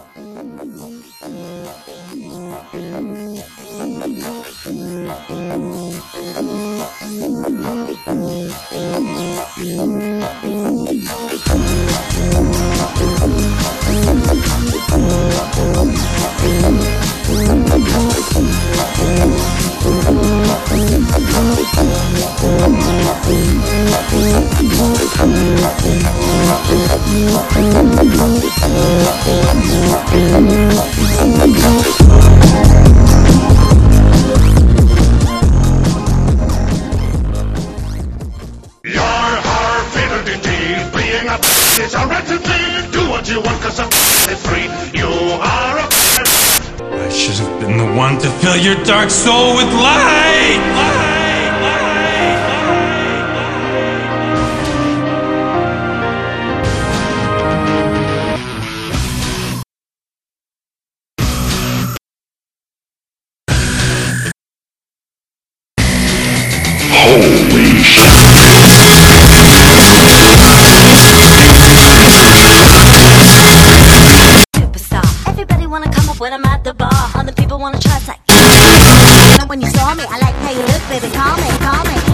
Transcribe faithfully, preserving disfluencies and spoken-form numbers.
It's a recipe. Do what you want, cause a is free. You are a I should have been the one to fill your dark soul with light. Light, light, holy shit. When I'm at the bar, other people wanna try to like. When you saw me, I like how you look, baby. Call me, call me.